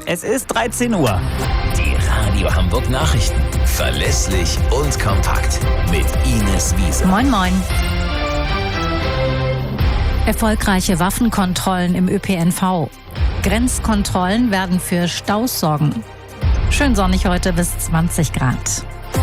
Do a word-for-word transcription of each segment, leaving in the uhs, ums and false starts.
Es ist dreizehn Uhr. Die Radio Hamburg Nachrichten. Verlässlich und kompakt. Mit Ines Wiese. Moin, moin. Erfolgreiche Waffenkontrollen im Ö P N V. Grenzkontrollen werden für Staus sorgen. Schön sonnig heute bis zwanzig Grad.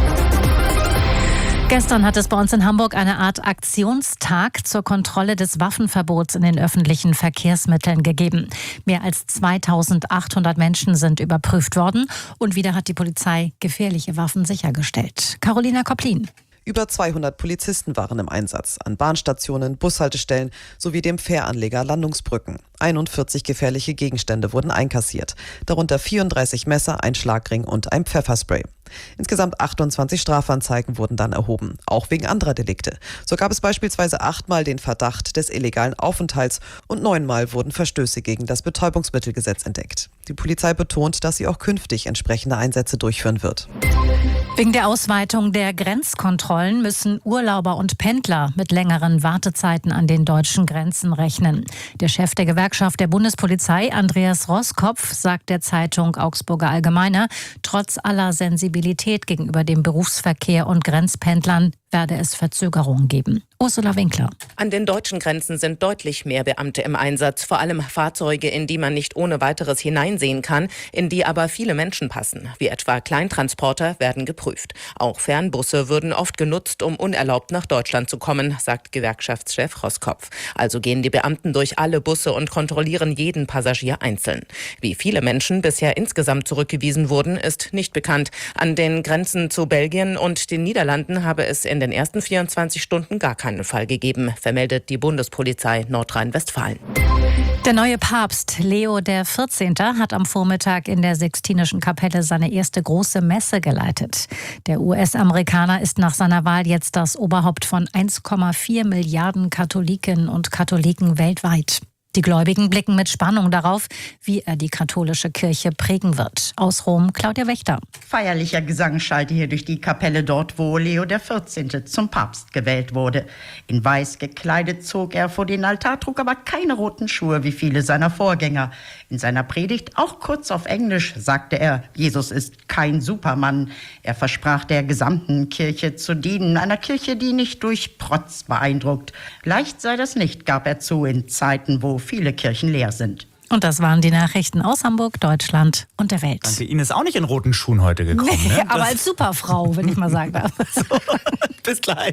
Gestern hat es bei uns in Hamburg eine Art Aktionstag zur Kontrolle des Waffenverbots in den öffentlichen Verkehrsmitteln gegeben. Mehr als zweitausendachthundert Menschen sind überprüft worden und wieder hat die Polizei gefährliche Waffen sichergestellt. Carolina Kopplin. Über zweihundert Polizisten waren im Einsatz, an Bahnstationen, Bushaltestellen sowie dem Fähranleger Landungsbrücken. einundvierzig gefährliche Gegenstände wurden einkassiert, darunter vierunddreißig Messer, ein Schlagring und ein Pfefferspray. Insgesamt achtundzwanzig Strafanzeigen wurden dann erhoben, auch wegen anderer Delikte. So gab es beispielsweise achtmal den Verdacht des illegalen Aufenthalts und neunmal wurden Verstöße gegen das Betäubungsmittelgesetz entdeckt. Die Polizei betont, dass sie auch künftig entsprechende Einsätze durchführen wird. Wegen der Ausweitung der Grenzkontrollen müssen Urlauber und Pendler mit längeren Wartezeiten an den deutschen Grenzen rechnen. Der Chef der Gewerkschaft der Bundespolizei, Andreas Roskopf, sagt der Zeitung Augsburger Allgemeine, trotz aller Sensibilität gegenüber dem Berufsverkehr und Grenzpendlern werde es Verzögerungen geben. Ursula Winkler. An den deutschen Grenzen sind deutlich mehr Beamte im Einsatz, vor allem Fahrzeuge, in die man nicht ohne weiteres hineinsehen kann, in die aber viele Menschen passen, wie etwa Kleintransporter, werden geprüft. Auch Fernbusse würden oft genutzt, um unerlaubt nach Deutschland zu kommen, sagt Gewerkschaftschef Roskopf. Also gehen die Beamten durch alle Busse und kontrollieren jeden Passagier einzeln. Wie viele Menschen bisher insgesamt zurückgewiesen wurden, ist nicht bekannt. An den Grenzen zu Belgien und den Niederlanden habe es in den ersten vierundzwanzig Stunden gar keinen Fall gegeben, vermeldet die Bundespolizei Nordrhein-Westfalen. Der neue Papst Leo der vierzehnte hat am Vormittag in der Sixtinischen Kapelle seine erste große Messe geleitet. Der U S-Amerikaner ist nach seiner Wahl jetzt das Oberhaupt von eins Komma vier Milliarden Katholikinnen und Katholiken weltweit. Die Gläubigen blicken mit Spannung darauf, wie er die katholische Kirche prägen wird. Aus Rom, Claudia Wächter. Feierlicher Gesang schallte hier durch die Kapelle dort, wo Leo der vierzehnte zum Papst gewählt wurde. In weiß gekleidet zog er vor den Altar, trug aber keine roten Schuhe wie viele seiner Vorgänger. In seiner Predigt, auch kurz auf Englisch, sagte er, Jesus ist kein Supermann. Er versprach der gesamten Kirche zu dienen, einer Kirche, die nicht durch Protz beeindruckt. Leicht sei das nicht, gab er zu, in Zeiten, wo viele Kirchen leer sind. Und das waren die Nachrichten aus Hamburg, Deutschland und der Welt. Danke, Ines, auch nicht in roten Schuhen heute gekommen. Nee, ne? aber als Superfrau, wenn ich mal sagen darf. So, bis gleich.